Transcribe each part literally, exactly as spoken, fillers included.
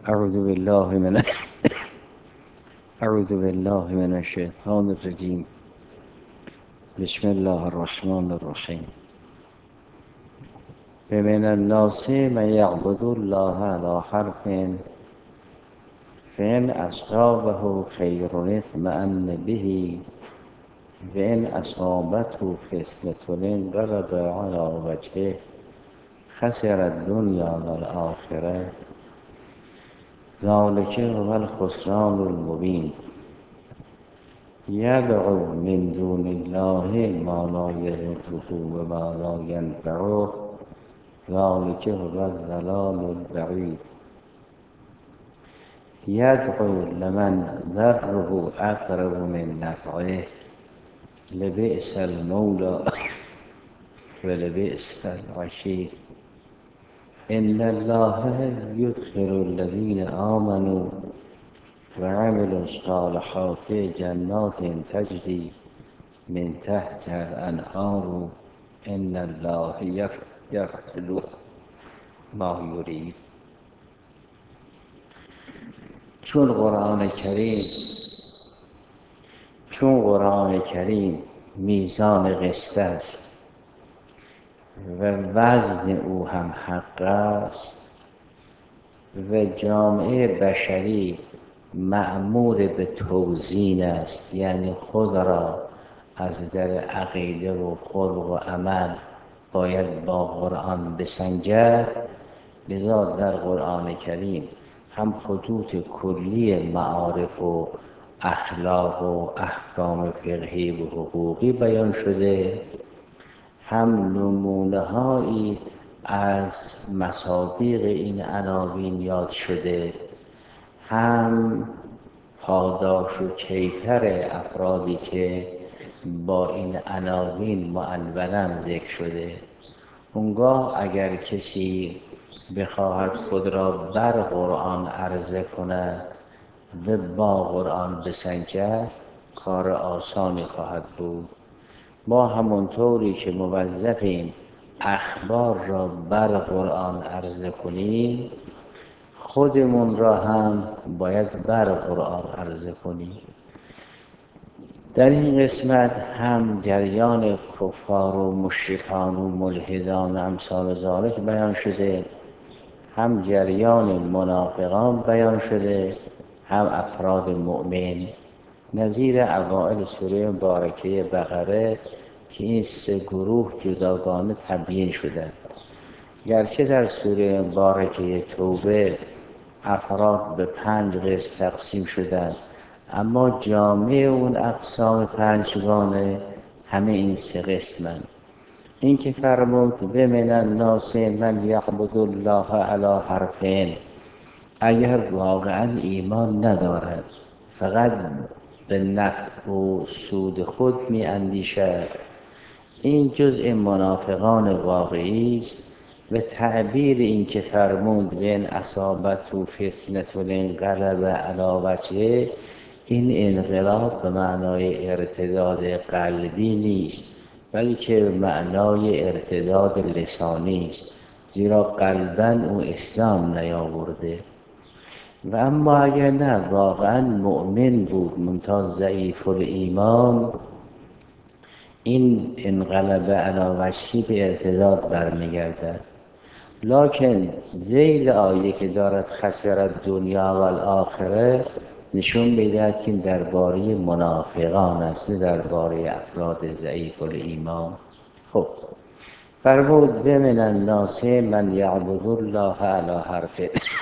اعوذ بالله من اعوذ بالله من الشیطان الرجیم. بسم الله الرحمن الرحیم. من الناس من یعبد الله علی حرف فإن أصابه خیر اطمأن به وإن أصابته فتنة انقلب على وجهه خسر الدنيا والآخرة ذلك هو الخسران المبين. يدعو من دون الله ما لا يضره وما لا ينفعه ذلك هو الضلال البعيد. يدعو لمن ضره أقرب من نفعه لبئس المولى ولبئس العشير. إن الله يدخل الذين آمنوا وعملوا الصالحات جنات تجري من تحت الأنهار إن الله يفعل ما يريد. چون قرآن کریم چون قرآن کریم میزان قسط است و وزن او هم حق است و جامعه بشری مأمور به توزین است، یعنی خود را از در عقیده و خلق و عمل باید با قرآن بسنجد. لذا در قرآن کریم هم خطوط کلی معارف و اخلاق و احکام فقهی و حقوقی بیان شده، هم نمونه هایی از مصادیق این عناوین یاد شده، هم پاداش و کیفر افرادی که با این عناوین معنونا ذکر شده. اونگاه اگر کسی بخواهد خود را بر قرآن عرضه کند و با قرآن بسنجد کار آسانی خواهد بود. ما همونطوری که موظفیم اخبار را بر قرآن عرضه کنیم، خودمون را هم باید بر قرآن عرضه کنیم. در این قسمت هم جریان کفار و مشرکان و ملحدان و امثال ذالک بیان شده، هم جریان منافقان بیان شده، هم افراد مؤمن، نظیر اوائل سوره مبارکه بقره که این سه گروه جداگانه تبیین شدند. گرچه در سوره مبارکه توبه افراد به پنج قسم تقسیم شدند، اما جامع اون اقسام پنجگانه همه این سه قسمند. این که فرمود و من الناس من یعبد الله علی حرفین، اگر واقعا ایمان ندارد فقط به نفع و سود خود می اندیشد، این جزء منافقان واقعی است. و تعبیر این که فرمود و ان اصابته فتنة انقلب علی وجهه، این انقلاب به معنای ارتداد قلبی نیست، بلکه معنای ارتداد لسانی است، زیرا قلباً او اسلام نیاورده. و اما اگر نه واقعا مؤمن بود منتها ضعیف الایمان، این انقلب علی وجهی به ارتداد برمیگردد. لکن ذیل آیه که دارد خسر دنیا و الاخره نشون میدهد که درباره منافقان است، نه درباره افراد ضعیف الایمان. خب فرمود و من الناس من یعبد الله علی حرف.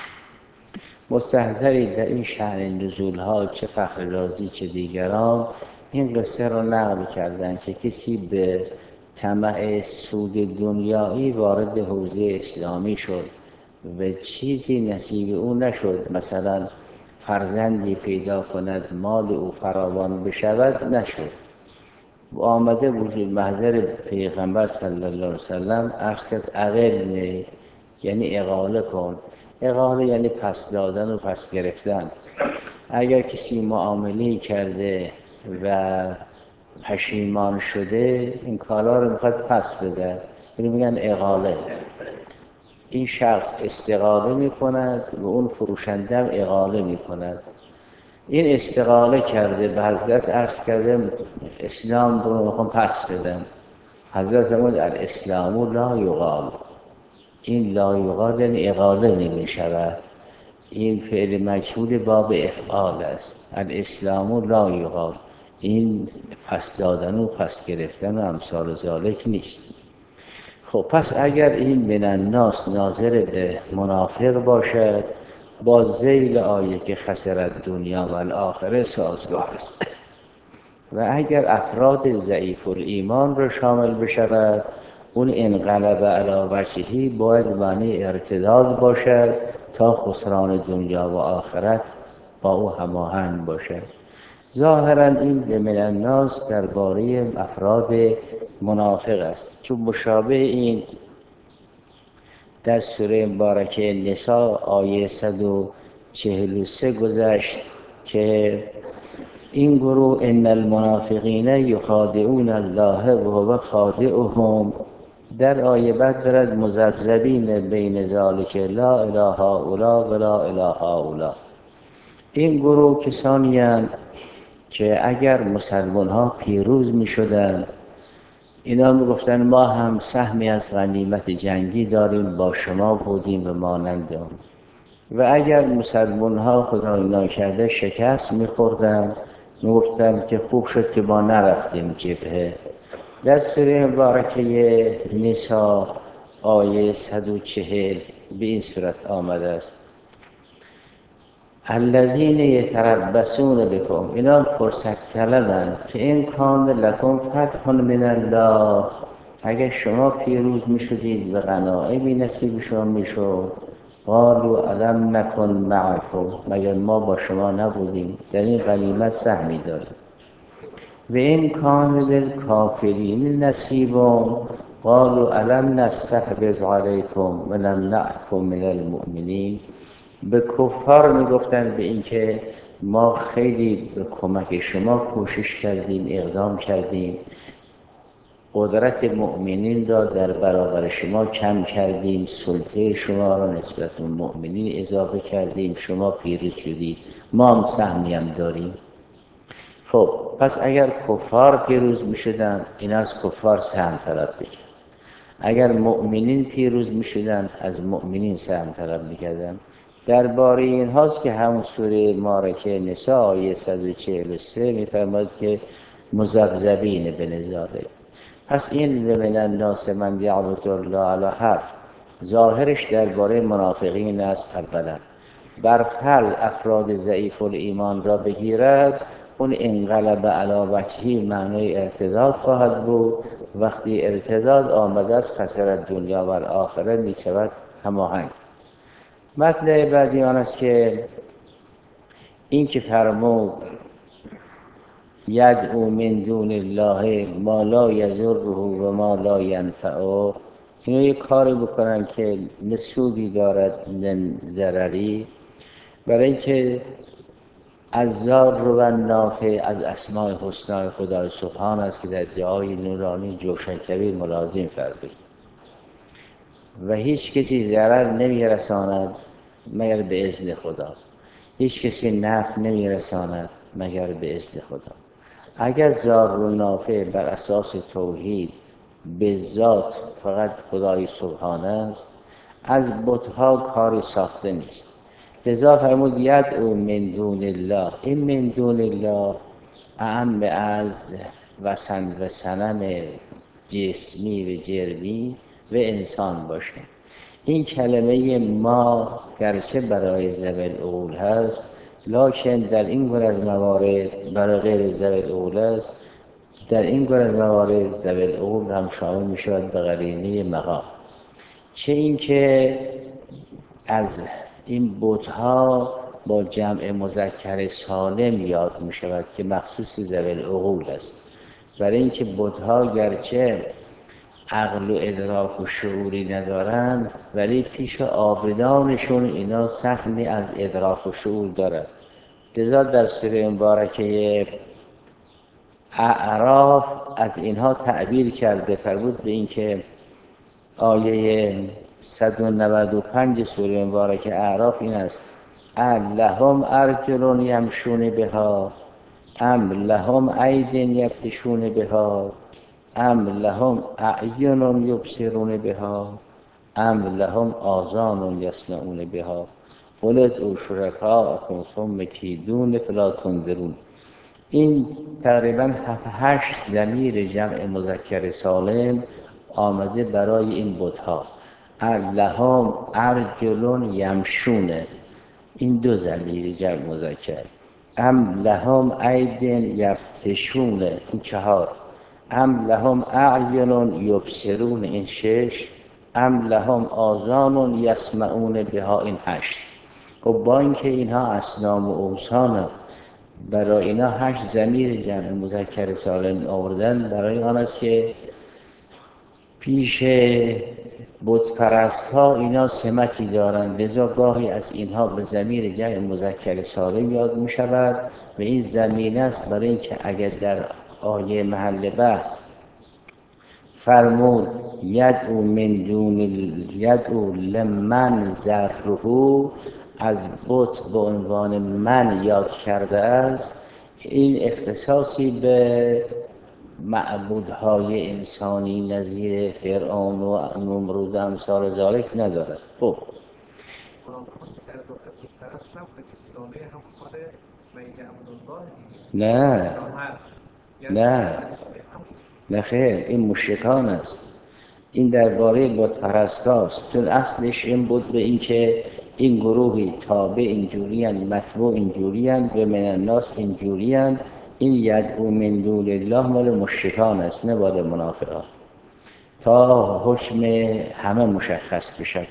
مستحضرید در این شأن نزول ها چه فخررازی چه دیگران این قصه را نقل کردند که کسی به طمع سود دنیایی وارد حوزه اسلامی شد و چیزی نصیب او نشد، مثلا فرزندی پیدا کند مال او فراوان بشود، نشد. آمده وجود محضر پیغمبر صلی الله علیه وسلم عرض کرد اقل، یعنی اقاله کن. اقاله یعنی پس دادن و پس گرفتن. اگر کسی معامله کرده و پشیمان شده این کالا رو میخواد پس بده، اینو میگن اقاله. این شخص استقاله می کند و اون فروشنده هم اقاله می کند. این استقاله کرده، به حضرت عرض کرده اسلام رو میخوام پس بدم. حضرت فرمود الاسلام لا یقال. این لا یقال یعنی اقاله نمی شود. این فعل مجهول باب افعال است. الاسلام لا یقال، این پس دادن و پس گرفتن و امثال ذالک نیست. خب پس اگر این من الناس ناظر به منافق باشد، با ذیل آیه که خسرت دنیا و الاخره سازگار است. و اگر افراد ضعیف الایمان رو شامل بشود، اون انقلب علی وجهی باید معنی ارتداد باشد تا خسران دنیا و آخرت با او هماهنگ باشد. ظاهرا این به من الناس درباره افراد منافق است، چون مشابه این در سوره مبارکه نساء آیه صد و چهل و سه گذشت که این گروه ان المنافقین یخادعون الله و هو خادعهم. در آیه بعد دارد مذبذبین بین ذالک لا اله هؤلاء و لا اله هؤلاء. این گروه کسانی هستند که اگر مسلمان ها پیروز می شدند، اینا می گفتن ما هم سهمی از غنیمت جنگی داریم، با شما بودیم و مانند اون. و اگر مسلمان ها خدا ناکرده شکست می خوردن، می گفتن که خوب شد که ما نرفتیم جبهه. در سوره مبارکه نساء آیه صد و چهل به این صورت آمده است الذین یتربصون بکم، اینا فرصت طلبند که این کان لکم فتح من الله، اگر شما پیروز می شدید و غنایمی نصیب شما می شد، قالوا الم نکن معکم، مگر ما با شما نبودیم در این غنیمت سهمی داریم. و این کان للکافرین نصیب، قالوا الم نستحوذ علیکم ونمنعکم من المؤمنین. به کفار میگفتند به اینکه ما خیلی به کمک شما کوشش کردیم، اقدام کردیم، قدرت مؤمنین را در برابر شما کم کردیم، سلطه شما را نسبت به مؤمنین اضافه کردیم، شما پیروز شدید، ما هم سهمی هم داریم. خب پس اگر کفار پیروز می شدن، این از کفار سهم طلب بکرد. اگر مؤمنین پیروز می شدن، از مؤمنین سهم طلب میکردن. درباره این هاست که همون سوره مبارکه نساء آیه صد و چهل و سه می فرماید که مذبذبین به نظاره. پس این من الناس من یعبد الله علی حرف ظاهرش درباره منافقین است. اولا بر فرض افراد ضعیف الایمان را بگیرد، اون انقلب علی وجهی معنی ارتداد خواهد بود. وقتی ارتداد آمده است خسرت دنیا و آخرت می شود هماهنگ. مطلب بعدی آن است که این که فرمود یدعو من دون الله ما لا یضره و ما لا ینفعه، اینو یک کاری بکنن که نه سودی دارد نه ضرری، برای اینکه الضار و نافع از اسماء حسنای خدای سبحان است که در دعای نورانی جوشن کبیر ملازم فرده و هیچ کسی ضرر نمیرساند مگر به اذن خدا، هیچ کسی نفع نمیرساند مگر به اذن خدا. اگر ضار و نافع بر اساس توحید به ذات فقط خدای سبحان است، از بت‌ها کاری ساخته نیست. لذا فرمود یدعو من دون الله. این من دون الله اعم از وثن و صنم جسمی و جرمی و انسان باشه. این کلمه ما گرچه برای ذوی العقول هست، لکن در این گونه از موارد برای غیر ذوی العقول است. در این گونه از موارد ذوی العقول هم شامل می شود به قرینه مقام. چه این که از این بت‌ها با جمع مذکر سالم یاد می شود که مخصوص ذوی العقول است، برای اینکه بت‌ها گرچه عقل و ادراک و شعوری ندارند ولی پیش عابدانشون اینا سهمی از ادراک و شعور دارد. لذا در سوره مبارکه اعراف از اینها تعبیر کرده، فرمود به این که آیه صد و نود و پنج سوره مبارک اعراف این است: لهم ارجل یمشون بها ام لهم اید یبطشون بها ام لهم اعین یبصرون بها ام لهم آذان یسمعون بها قل ادعوا شرکاءکم ثم کیدون فلا تنظرون. این تقریبا هفت هشت ضمیر جمع مذکر سالم آمده برای این بت‌ها. لهم ارجل یمشونه، این دو ضمیر جمع مذکر. ام لهم اید یبطشونه، این چهار. ام لهم اعین یبصرون، این شش. ام لهم آذان یسمعون بها، این هشت. و با اینکه اینها اصنام و اوثان، برای اینا هشت ضمیر جمع مذکر سالم آوردن برای آن است که پیش بت پرست ها اینا سمتی دارند، لذا گاهی از اینها به ضمیر جمع مذکر سالم یاد می شود و این ضمیر است برای اینکه اگر در آیه محل بحث فرمود یدعو من دون یدعو لمن ذره، از بت به عنوان من یاد کرده است، این اختصاصی به معبودهای انسانی نظیر فرعون و نمرود و امثال ذالک ندارد. خب نه نه نه خیر، این مشرکان است. این درباره بت پرست هاست، چون اصلش این بود به این که این گروهی تابع اینجوریان، متبوع اینجوریان و من الناس اینجوریان. این یدعو من دون الله مال مشرکان است، نه مال منافقان، تا حکم همه مشخص بشود.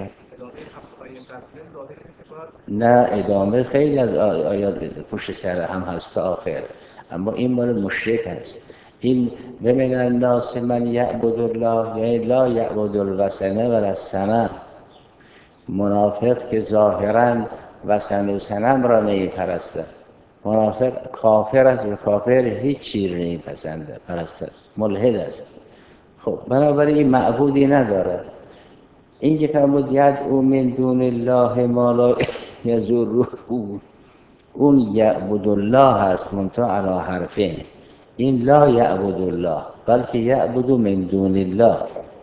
نه ادامه خیلی از آیات پشت سر هم هست تا آخر، اما این مال مشرک است. این و من الناس من یعبد الله، یعنی لا یعبد الوثن ولا الصنم. منافق که ظاهراً وثن و صنم را نمی‌پرستد، منافق کافر است و کافر هیچ چیز را نمی‌پسندد، پرستد، ملحد است. خب بنابراین این معبودی ندارد. این که فرمود یدعو من دون الله ما لا یضره، اون یعبد الله هست منتها علی حرفین. این لا یعبد الله بلکه یعبد من دون الله.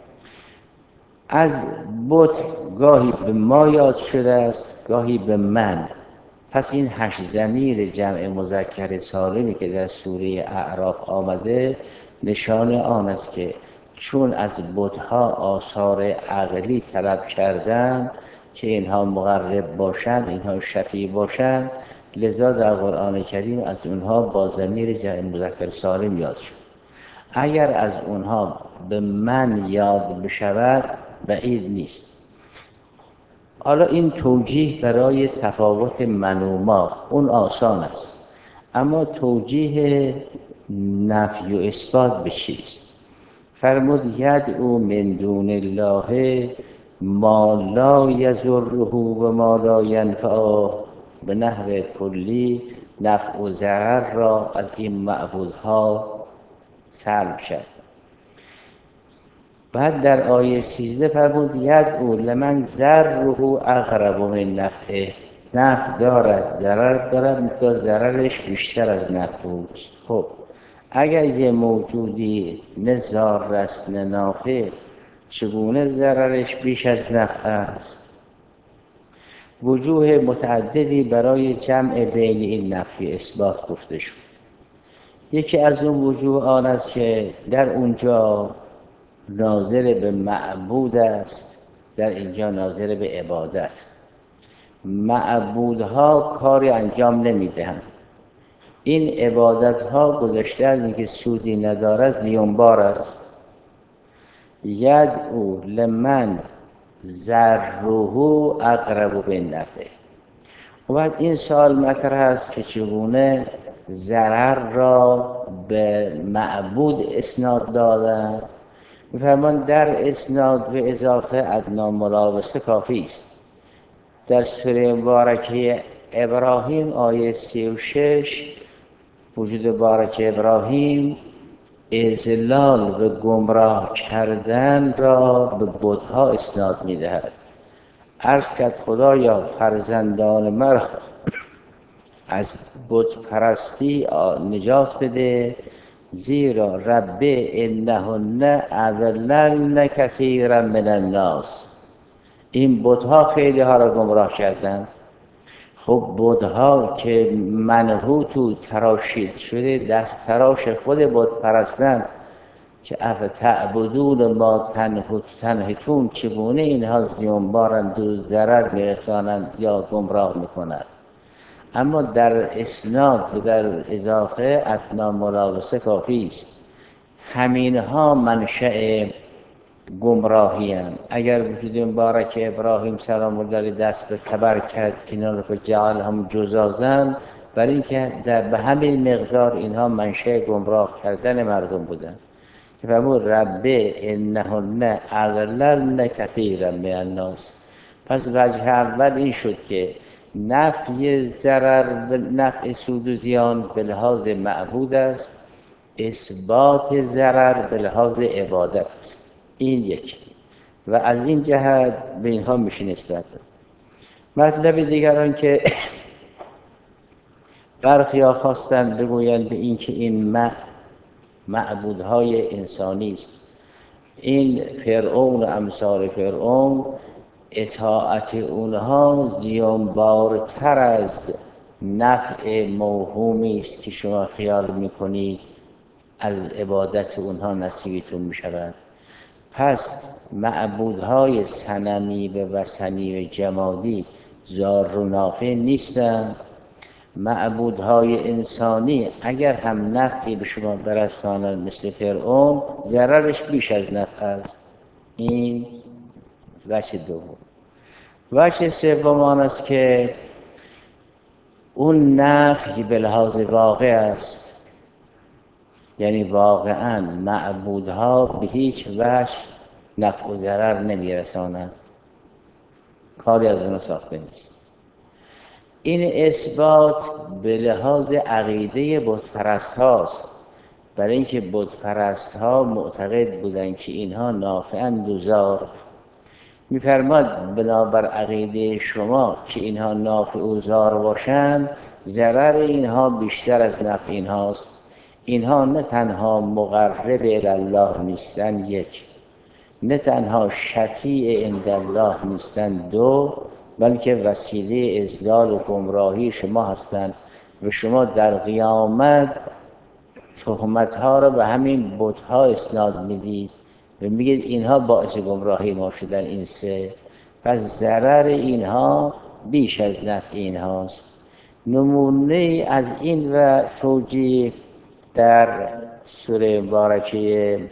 از بت گاهی به ما یاد شده است، گاهی به من. پس این هشت ضمیر جمع مذکر سالمی که در سوره اعراف آمده نشان آن است که چون از بت‌ها آثار عقلی طلب کردند که اینها مقرب باشند، اینها شفیع باشند، لذا در قرآن کریم از اونها با ضمیر جمع مذکر سالم یاد شد. اگر از اونها به من یاد بشود بعید نیست. حالا این توجیه برای تفاوت من و ما اون آسان است، اما توجیه نفی و اثبات به چیست؟ فرمود یدعو من دون الله ما لا یضره و ما لا ینفعه، به نحو کلی نفع و ضرر را از این معبودها سلب کرد. بعد در آیه سیزده فرمود یدعو لمن ضره اقرب من نفعه، نفع دارد ضرر دارد تا ضررش بیشتر از نفع اوست. خب اگر یه موجودی نه ضار است نه نافع، چگونه ضررش بیش از نفع است؟ وجوه متعددی برای جمع بین این نفی اثبات گفته شد. یکی از اون وجوه آن است که در اونجا ناظر به معبود است، در اینجا ناظر به عبادت. معبودها کاری انجام نمیدهند، این عبادتها گذشته از اینکه سودی ندارد زیانبار است. یدعو لمن ضره اقرب بالنفع. و بعد این سوال مطرح است که چگونه ضرر را به معبود اسناد دادن؟ می‌فرمایند در اسناد به اضافه ادنی ملابسه کافی است. در سوره مبارکه ابراهیم آیه سی و شش وجود بارک ابراهیم اذلال و گمراه کردن را به بت‌ها اسناد می‌دهد. عرض کرد خدایا فرزندان مرا از بت پرستی نجات بده، زیرا رب انهن اضللن کثیرا من الناس. این بت‌ها خیلی ها را گمراه کردند. خب بت‌ها که منحوت و تراشید شده، دست تراش خود بت پرستن که افتعبدون ما تنحت تنحتون، چگونه اینها زیانبارند و ضرر میرسانند یا گمراه میکنند. اما در اسناد و در اضافه ادنی ملابسه کافی است. همینها منشأ گمراهی هم. اگر وجود مبارک ابراهیم سلام الله علیه دست به تبر کرد اینا رو جعل هم جزازن، برای اینکه به همین مقدار اینها منشأ گمراه کردن مردم بودن. که فرمود رب انهن اضللن کثیرا من الناس. پس وجه اول این شد که نفی ضرر و نفع سود و زیان به لحاظ معبود است، اثبات ضرر به لحاظ عبادت است. این یک و از این جهت به اینها میشه نسبت داد. مطلب دیگران که برخی ها خواستند بگویند به این که این معبودهای انسانی است. این فرعون و امثال فرعون اطاعت اونها زیانبارتر از نفع موهومی است که شما خیال میکنید از عبادت اونها نصیبتون میشود. پس معبودهای صنمی و وثنی و جمادی ضار و نافع نیستند. معبودهای انسانی اگر هم نفعی به شما برسانند مثل فرعون، ضررش بیش از نفع است. این وجه دوم. وجه سوم آن است که اون نفعی به لحاظ واقع است، یعنی واقعا معبودها به هیچ وجه نفع و ضرر نمیرسانند، کاری از اون ساخته نیست. این اثبات به لحاظ عقیده بت پرست هاست، برای اینکه بت پرست ها معتقد بودند که اینها نافعند و ضار. می‌فرماد بنابر عقیده شما که اینها نافع و ضار باشند، ضرر اینها بیشتر از نفع اینهاست. اینها نه تنها مقرب الی الله نیستند، یک، نه تنها شفیع عند الله نیستند، دو، بلکه وسیله اضلال و گمراهی شما هستند و شما در قیامت تهمت‌ها را به همین بت‌ها اسناد میدید و میگید اینها باعث گمراهی ما شدن. این سه، پس ضرر اینها بیش از نفع اینهاست. نمونه از این و توجیه در سوره مبارکه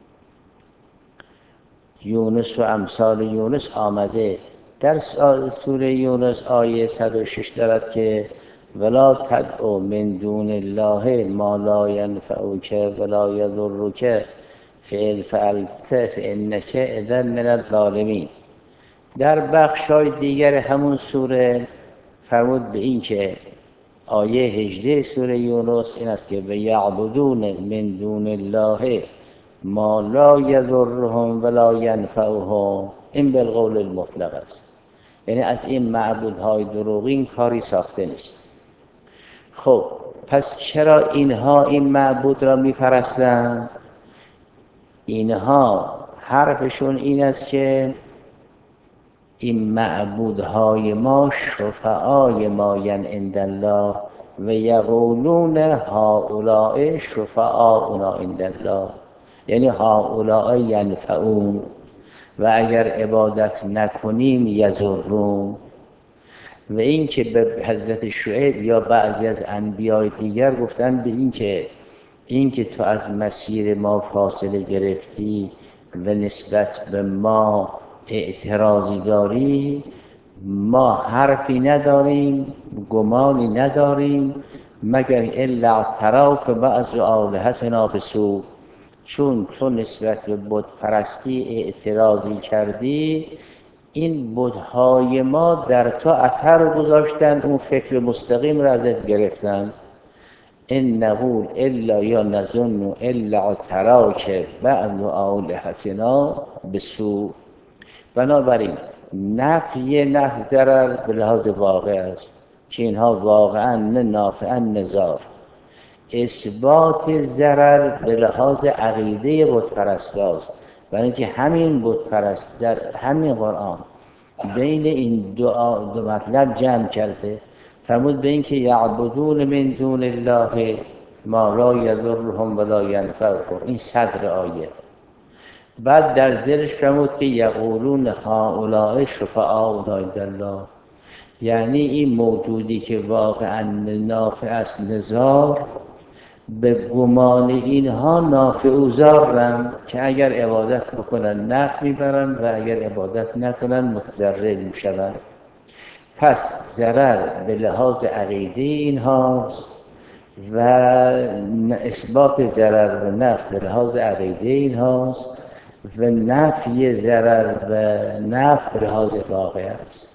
یونس و امثال یونس آمده. در سوره یونس آیه صد و شش دارد که ولا تدعو من دون الله ما لا ینفعک ولا یضرک فإن فعلت فإنک اذا من الظالمین. در بخش‌های دیگر همون سوره فرمود به این که آیه هجده سوره یونس این است که و یعبدون من دون الله ما لا یضرهم ولا ینفعهم. این بالقول المطلق است، یعنی از این معبودهای دروغین کاری ساخته نیست. خب پس چرا اینها این معبود را میپرستند؟ اینها حرفشون این است که این معبودهای ما شفعای ما ین عند الله و یقولون هؤلاء شفعاؤنا عند الله، یعنی هؤلاء ینفعون و اگر عبادت نکنیم یضرون. و این که به حضرت شعیب یا بعضی از انبیاء دیگر گفتن به این که این که تو از مسیر ما فاصله گرفتی و نسبت به ما اعتراضی داری، ما حرفی نداریم، گمانی نداریم، مگر الا اعتراک بعض آلهتنا بسوء، چون تو نسبت به بت پرستی اعتراضی کردی، این بت‌های ما در تو اثر گذاشتن، اون فکر مستقیم را ازت گرفتن. ان نقول الا یا نظن الا اعتراک بعض آلهتنا بسوء. بنابراین نفی نفی ضرر به لحاظ واقع است که اینها واقعا نه نافعا نه ضار. اثبات ضرر به لحاظ عقیده بت‌پرستاست، برای اینکه همین بت‌پرست در همین قرآن بین این دو, دو مطلب جمع کرده. فرمود به اینکه یعبدون من دون الله ما لا یضرهم ولا ینفعهم، این صدر آیه. بعد در زیرش فرمود که یقولون هؤلاء شفعاؤنا عند الله، یعنی این موجودی که واقعا نافع است نزار، به گمان اینها نافع و ضارن که اگر عبادت بکنن نفع میبرن و اگر عبادت نکنن متضرر میشوند. پس ضرر به لحاظ عقیده اینهاست و اثبات ضرر و نفع به لحاظ عقیده اینهاست و نفی ضرر و نفع به لحاظ واقع است.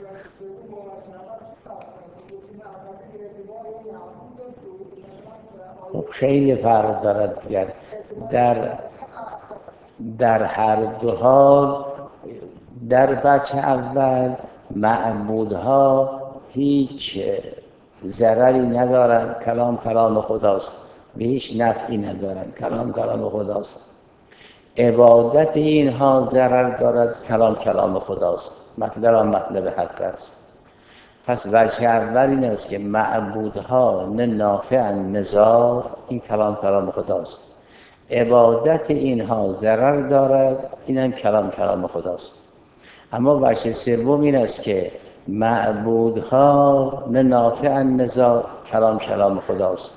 خب خیلی فرق دارد دیگر. در در هر دو حال، در بچه اول معبودها هیچ ضرری ندارند، کلام کلام خداست، به هیچ نفعی ندارند، کلام کلام خداست. عبادت اینها ضرر دارد، کلام کلام خداست، مطلب هم مطلب حق است. پس وجه اول این است که معبودها نه نافع نه ضار، این کلام کلام خداست. عبادت اینها ضرر دارد، این هم کلام کلام خداست. اما وجه سوم این است که معبودها نه نافع نه ضار، کلام کلام خداست.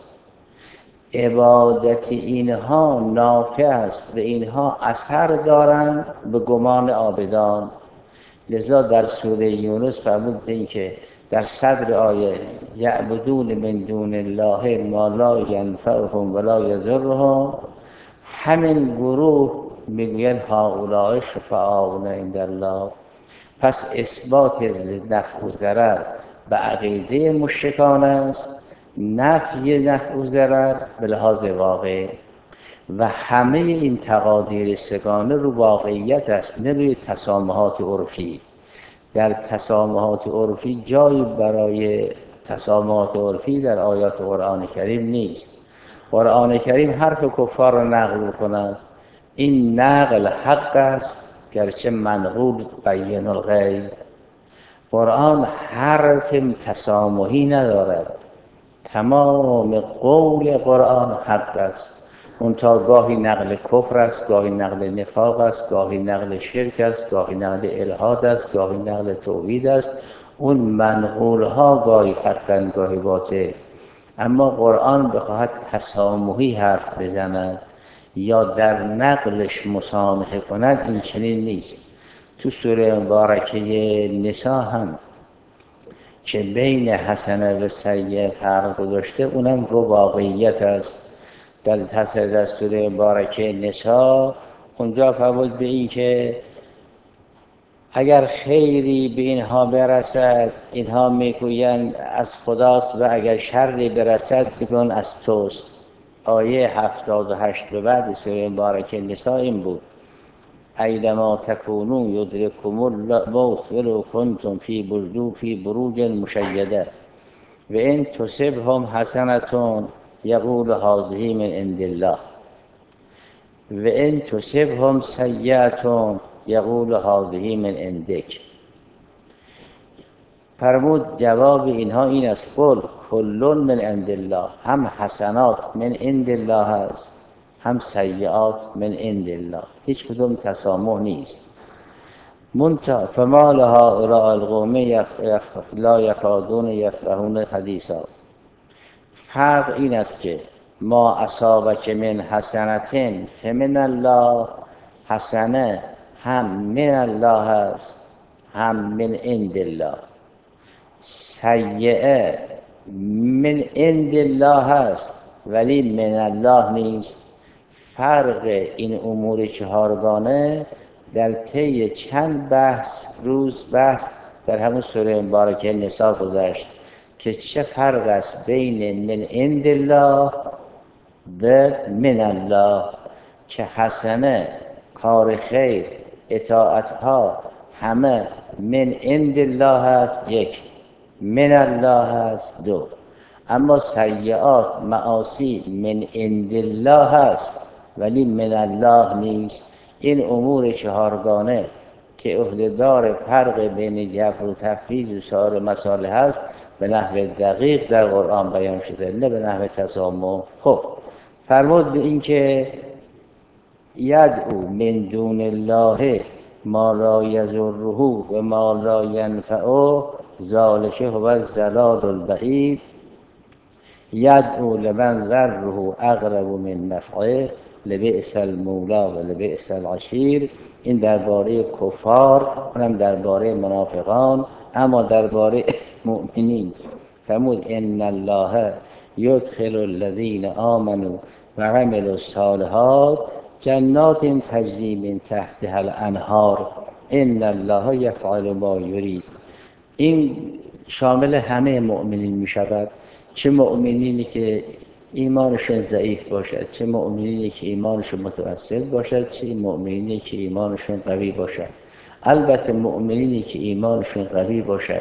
عبادت اینها نافع است و اینها اثر دارند به گمان عابدان. لذا در سوره یونس فرمود به این که در صدر آیه یعبدون من دون الله ما لا ینفعهم ولا یضرهم، همین گروه میگوید هؤلاء شفعاؤنا عند الله. پس اثبات نفع و ضرر به عقیده مشرکان است، نفی نفع و ضرر به لحاظ واقع، و همه این تقادیر سگانه رو واقعیت است، نه روی تسامحات عرفی. در تسامحات عرفی جایی برای تسامحات عرفی در آیات قرآن کریم نیست. قرآن کریم حرف کفار را نقل می‌کند، این نقل حق است گرچه منقول بیان الغیب. قرآن حرف تسامحی ندارد، تمام قول قرآن حق است. منتها گاهی نقل کفر است، گاهی نقل نفاق است، گاهی نقل شرک است، گاهی نقل الحاد است، گاهی نقل توحید است. اون منقول ها گاهی حقاً گاهی باطل. اما قرآن بخواهد تسامحی حرف بزند یا در نقلش مسامحه کند، این چنین نیست. تو سوره مبارکه نساء هم که بین حسنه و سیئه فرق گذاشته، اونم رو واقعیت است. در در سوره مبارکه نساء اونجا فرمود به این که اگر خیری به اینها برسد اینها میگویند از خداست و اگر شری برسد میگن از توست. آیه هفتاد و هشت به بعد سوره مبارکه نساء این بود: اینما تکونوا یدرککم الموت ولو کنتم فی بروج فی بروج مشیده و ان تصبهم حسنة یقول هذه من عند الله و ان تصبهم سیئة یقول هذه من عندک. فرمود جواب اینها این است: قل کل من عند الله، هم حسنات من عند الله است، هم سیئات من عند الله، هیچ کدوم تسامح نیست. منتها فما لهؤلاء القوم لا یکادون یفقهون حدیثا. فرق این است که ما اصابک من حسنة فمن الله، حسنه هم من الله است هم من عند الله، سیئه من عند الله است ولی من الله نیست. فرق این امور چهارگانه در طی چند بحث روز بحث در همون سوره مبارکه نساء گذشت که چه فرق است بین من عند الله و من الله، که حسنه کار خیر اطاعتها همه من عند الله هست یک، من الله هست دو. اما سیئات معاصی من عند الله هست ولی من الله نیست. این امور چهارگانه که عهده‌دار فرق بین جبر و تفویض و سایر مسائل هست به نحو دقیق در قرآن بیان شده، نه به نحو تسامح. خب فرمود به این که یدعو من دون الله ما لا یضره و ما لا ینفعه ذلک هو الضلال البعید. یدعو لمن ضره اقرب من نفعه لبئس المولا و لبئس العشیر. این درباره کفار، اونم درباره منافقان. اما درباره مؤمنین فرمود ان الله یدخل الذین آمنوا و عملوا الصالحات جنات تجری من تحتها الانهار ان الله یفعل ما یرید. این شامل همه مؤمنین می شود، چه مؤمنینی که ایمانشون ضعیف باشد، چه مؤمنینی که ایمانشون متوسط باشد، چه مؤمنینی که ایمانشون قوی باشد. البته مؤمنینی که ایمانشون قوی باشد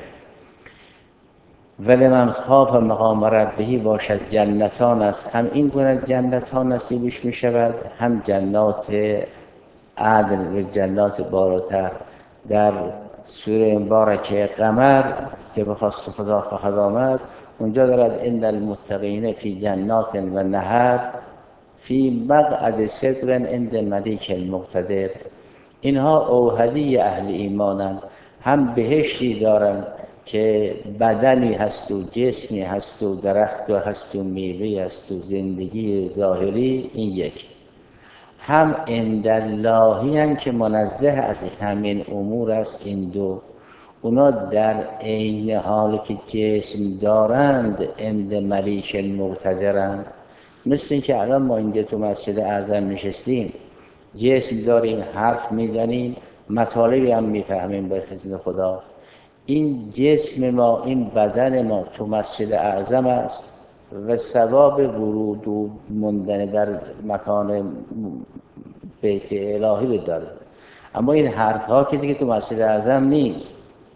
ولی من خاف مقام ربه باشد جنتان است، هم این گونه جنتان نصیبش می شود، هم جنات عدن و جنات بالاتر. در سوره مبارکه قمر که به خواست خدا خواهد آمد اونجا دارد ان المتقین فی جنات و نهر فی مقعد صدق عند ملیک المقتدر. اینها اوحدی اهل ایمانند، هم بهشتی دارند که بدنی هست و جسمی هست و درخت هست و میوه هست و زندگی ظاهری، این یک. هم عند اللهی هستند که منزه از همین امور است، این دو. اونا در عین حال که جسم دارند عند ملیک المقتدرند. مثل این که الان ما اینجا تو مسجد اعظم نشستیم، جسم داریم، حرف میزنیم، مطالبی هم میفهمیم به خدمت خدا. این جسم ما، این بدن ما تو مسجد اعظم است و ثواب ورود و موندن در مکان بیت الهی رو داره. اما این حرف ها که دیگه تو مسجد اعظم نیست،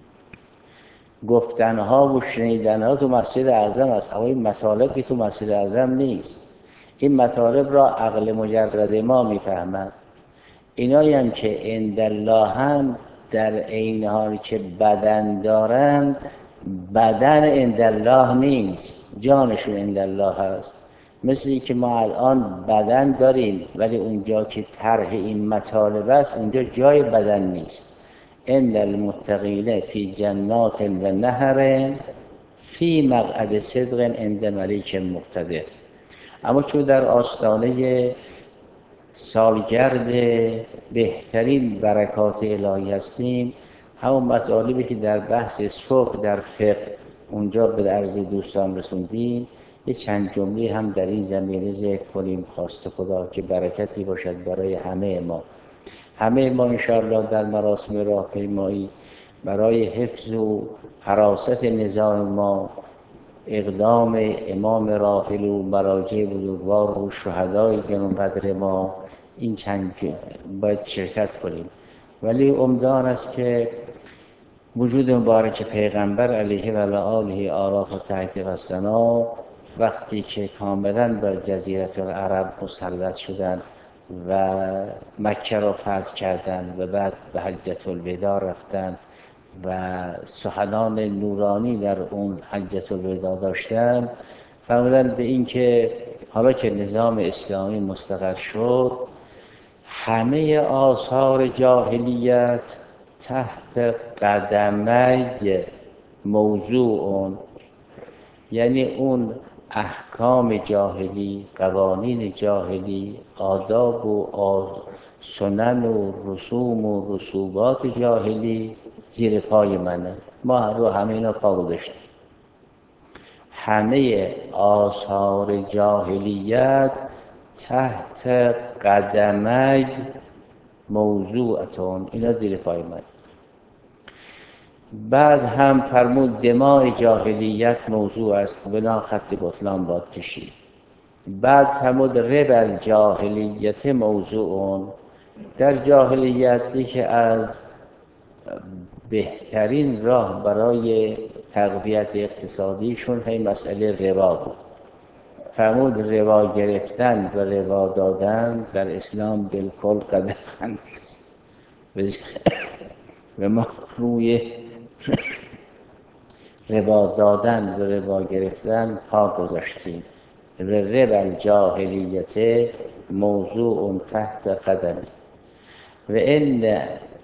گفتن ها و شنیدن ها تو مسجد اعظم است، اما این مطالب که تو مسجد اعظم نیست. این مطالب را عقل مجرد ما میفهمند. اینایی هم که عند الله هم در عین حالی که بدن دارند، بدن عند الله نیست، جانشون عند الله هست. مثل که ما الان بدن داریم ولی اونجا که طرح این مطالب است اونجا جای بدن نیست. ان المتقین فی جنات و نهر فی مقعد صدق عند ملیک مقتدر. اما چون در آستانه سالگرد بهترین برکات الهی هستیم، همون مطالبی که در بحث صبح در فقه اونجا به عرض دوستان رسوندیم، یه چند جمله هم در این زمینه ذکر کنیم، خواست خدا که برکتی باشد برای همه ما. همه ما انشاءالله در مراسم راهپیمایی برای حفظ و حراست نظام ما، اقدام امام راحل و مراجع بزرگوار و شهدای گرانقدر ما، این چند باید شرکت کنیم. ولی امیدوار است که وجود مبارک پیغمبر علیه و آله آلاف و تحت و ثنا وقتی که کاملا بر جزیره العرب مسلط شدند و مکه را فتح کردند و بعد به حجة الوداع رفتند و سخنان نورانی در اون حجة الوداع داشتند، فرمودند به این که حالا که نظام اسلامی مستقر شد، همه آثار جاهلیت تحت قدمی موضوع، یعنی اون احکام جاهلی، قوانین جاهلی، آداب و سنن و رسوم و رسوبات جاهلی زیر پای منه. ما رو همه اینا پا گذاشتیم. همه آثار جاهلیت تحت قدمی موضوعتون، اینا زیر پای من. بعد هم فرمود دماء جاهلیت موضوع است، بنا خط بطلان باد کشید. بعد فرمود ربا الجاهلیت موضوع، در جاهلیتی که از بهترین راه برای تقویت اقتصادیشون همین مسئله ربا بود. فرمود ربا گرفتن و ربا دادن در اسلام بالکل قدغن و ما روی ربا دادن و ربا گرفتن پا گذاشتیم. ربا الجاهلیت موضوع تحت قدمی و این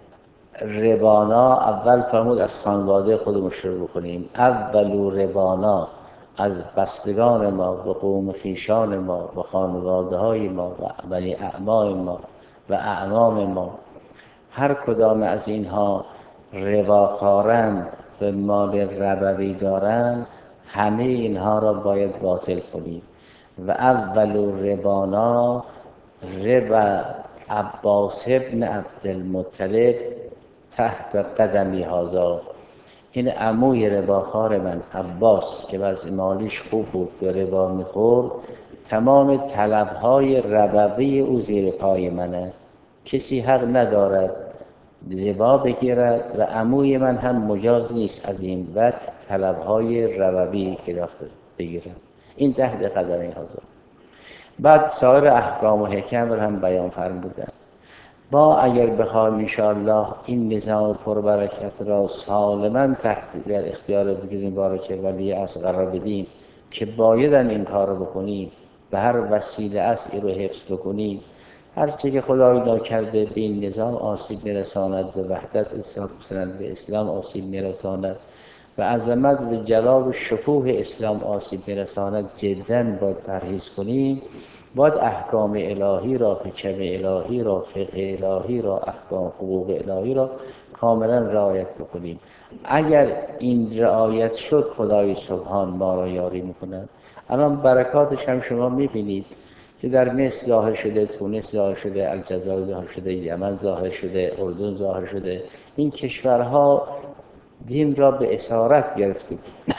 ربانا اول فرمود از خانواده خودمون شروع کنیم. اول ربانا از بستگان ما و قوم خویشان ما و خانواده های ما و بنی اعمام ما و اعمام ما، هر کدام از اینها رباخوارند و مال ربوی دارند، همه اینها را باید باطل کنیم. و اول ربانا ربا عباس ابن عبدالمطلب تحت قدمی هذا. این عموی رباخوار من عباس که وضع مالیش خوب بود و ربا میخورد، تمام طلبهای ربوی او زیر پای منه، کسی حق ندارد ربا بگیرد و عموی من هم مجاز نیست از این وقت طلبهای ربوی گرفت بگیرد. این تحت قدمی هذا. بعد سایر احکام و حکم را هم بیان فرمودند. با اگر بخوایم انشاءالله این نظام پربرکت را سالما تحت در اختیار وجود مبارک ولی از قرار بدیم که بایدن این کار رو بکنیم، به هر وسیله است این رو حفظ بکنیم. هرچه که خدای ناکرده به این نظام آسیب میرساند، به وحدت اسلام سند به اسلام آسیب میرساند و عظمت و جلال و شکوه اسلام آسیب میرساند، جداً باید پرهیز کنیم. باید احکام الهی را، حکم الهی را، فقه الهی را، احکام حقوق الهی را کاملا رعایت بکنیم. اگر این رعایت شد خدای سبحان ما را یاری میکند. الان برکاتش هم شما میبینید که در مصر ظاهر شده، تونس ظاهر شده، الجزایر ظاهر شده، یمن ظاهر شده، اردن ظاهر شده. این کشورها دین را به اسارت گرفته بود.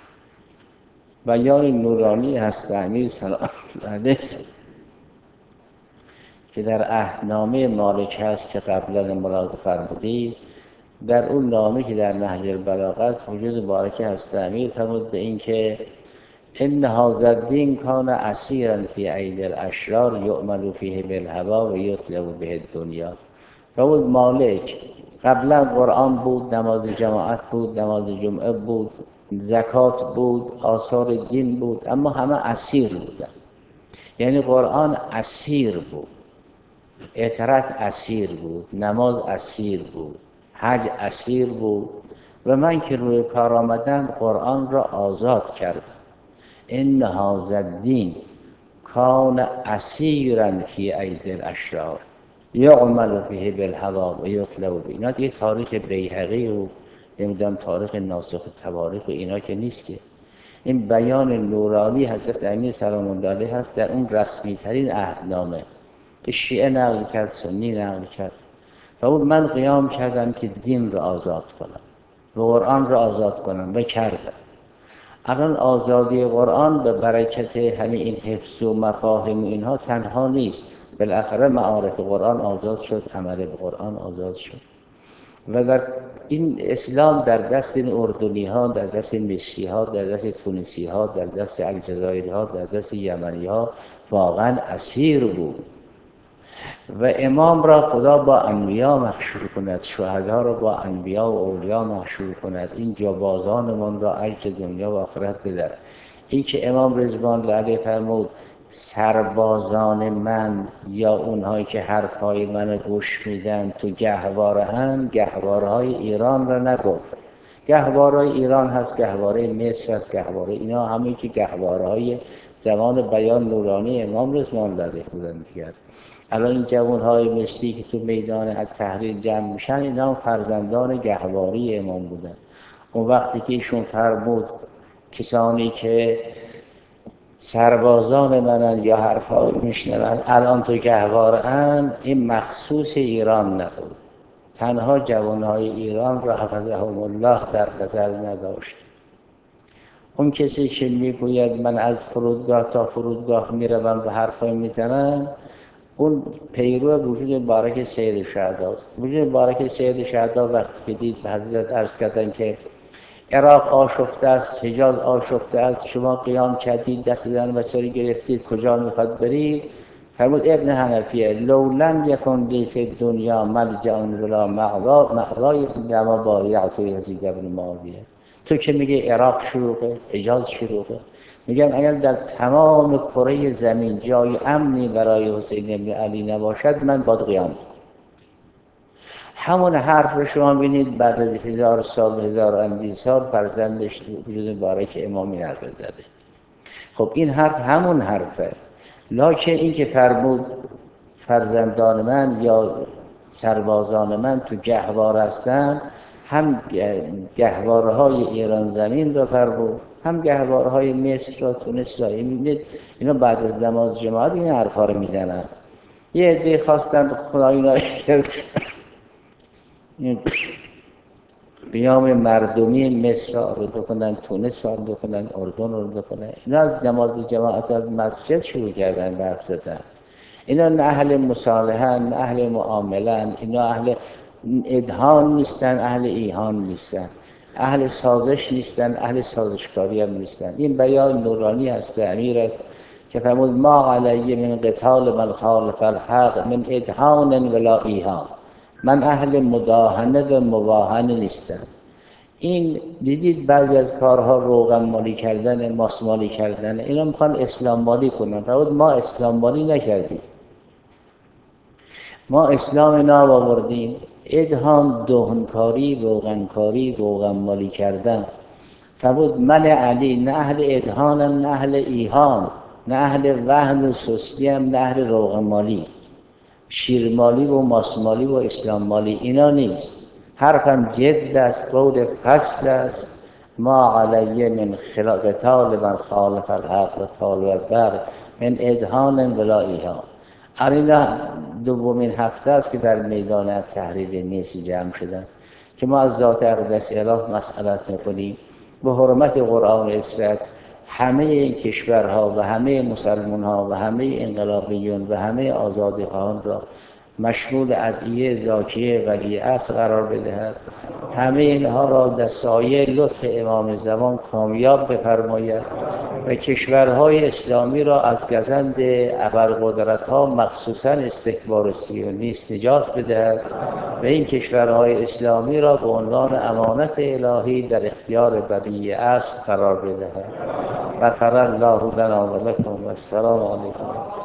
بیان نورانی هست امیر سلام علیه که در عهدنامه مالک هست که قبلا ملاحظه فرمودید، در اون نامه که در نهج البلاغه است وجود مبارکه هست امیر فرمود به این که ان هذا الدین کان اسیرا فی ایدی الاشرار یعمل فیه بالهوی و یطلب به الدنیا. فرمود مالک قبلا قرآن بود، نماز جماعت بود، نماز جمعه بود، زکات بود، آثار دین بود، اما همه اسیر بودن. یعنی قرآن اسیر بود، اطرت اسیر بود، نماز اسیر بود، حج اسیر بود و من که روی کار آمدم قرآن را آزاد کردم. ان هذا الدین کان اسیرا فی ایدی الاشرار یعمل فیه بالهوی و یطلب به. اینا دیگه تاریخ بیهقی و نمیدونم تاریخ ناسخ تواریخ و اینا که نیست که. این بیان نورانی حضرت امیر سلام الله علیه هست در اون رسمی ترین عهدنامه که شیعه نقل کرد، سنی نقل کرد. و اون من قیام کردم که دین را آزاد کنم و قرآن را آزاد کنم و کردم. الان آزادی قرآن به برکت همین این حفظ و مفاهیم و اینها تنها نیست، بالاخره معارف قرآن آزاد شد، عمل به قرآن آزاد شد و در این اسلام در دست این اردنی ها، در دست این مصری ها، در دست تونسی ها، در دست الجزایری ها، در دست یمنی ها واقعا اسیر بود. و امام را خدا با انبیا محشور کند، شهدا را با انبیا و اولیا محشور کند، این جابازانمان را اجر دنیا و آخرت بدهد. این که امام رضوان الله علیه فرمود سربازان من یا اونهایی که حرفهای من گوش میدن تو گهواره هن، گهواره های ایران را نگفت. گهواره های ایران هست، گهواره مصر هست، گهواره اینا همه که گهواره های زمان بیان نورانی امام رضوان الله علیه بودن دیگر. الان این جوانهای مصری که تو میدان التحریر جمع میشن اینا هم فرزندان گهواری امام بودن. اون وقتی که ایشون فرمود کسانی که سربازان منن یا حرفای میشنون الان تو گهواره ان، این مخصوص ایران نبود، تنها جوانهای ایران را حفظهم الله در نظر نداشت. اون کسی که میگوید من از فرودگاه تا فرودگاه میروم و حرفای میزنم، اون پیرو وجود مبارک سید شهداست. وجود مبارک سید شهدا وقتی که دید به حضرت عرض کردن که عراق آشفته است، حجاز آشفته است، شما قیام کردید، دست زن بچه گرفتید، کجا میخواد برید؟ فرمود ابن حنفیه لو لم یکن لی فی الدنیا ملجأ ولا مأوای لما بایعت یزید بن معاویه. تو که میگه عراق شروعه، حجاز شروعه، میگم اگر در تمام کره زمین جای امنی برای حسین بن علی نباشد من باید قیام کنم. همون حرف رو شما بینید بعد از هزار سال هزار اندی سال فرزندش وجود مبارک امامی حرف زده. خب این حرف همون حرفه، لکن این که فرمود فرزندان من یا سربازان من تو گهواره هستن، هم گهواره های ایران زمین را فرمود، هم گهواره های مصر را، تونس را. میبینید اینا بعد از نماز جماعت این حرفا رو میزنن. یه عده خواستن خدای اینا کرد قیام مردمی مصر را آرزو کنن، تونس را آرزو کنن، اردن را آرزو کنن. اینا از نماز جماعت از مسجد شروع کردن به حرف زدن. اینا نه اهل مصالحه‌اند، نه اهل معامله‌اند، اینا اهل ادهان نیستن، اهل ایهان نیستن، اهل سازش نیستن، اهل سازشکاری هم نیستن. این بیان نورانی است، امیر است که فرمود ما علی من قتال من خالف الحق من ادهان ولا ایهان. من اهل مداهنه و مواهنه نیستم. این دیدید بعضی از کارها روغن مالی کردن، ماس مالی کردن، اینا میخوان اسلام مالی کنن. فرمود ما اسلام مالی نکردیم، ما اسلام ناب آوردیم. ادهان، دهنکاری، روغنکاری، روغن مالی کردن. فرمود من علی نه اهل ادهانم، نه اهل ایهان، نه اهل وهن و سستیم، نه اهل روغن مالی، شیرمالی و ماسمالی و اسلام مالی اینا نیست. حرفم جد است، قول فصل است. ما علیه من قتال من خالف الحق و طالب البغی من ادهان ولا ایهان. اینا دومین هفته است که در میدان تحریر مصر جمع شدن که ما از ذات اقدس اله مسئلت میکنیم به حرمت قرآن اسرت. همه این کشورها و همه مسلمانها و همه انقلابیون و همه آزادیخواهان را مشمول ادعیه زاکیه ولی اصل قرار بدهد. همه اینها را در سایه لطف امام زمان کامیاب بفرماید و کشورهای اسلامی را از گزند ابرقدرت‌ها مخصوصاً استکبار صهیونیست نجات بدهد و این کشورهای اسلامی را به عنوان امانت الهی در اختیار بنی اصل قرار بدهد. غفر الله لنا و لکم و السلام علیکم.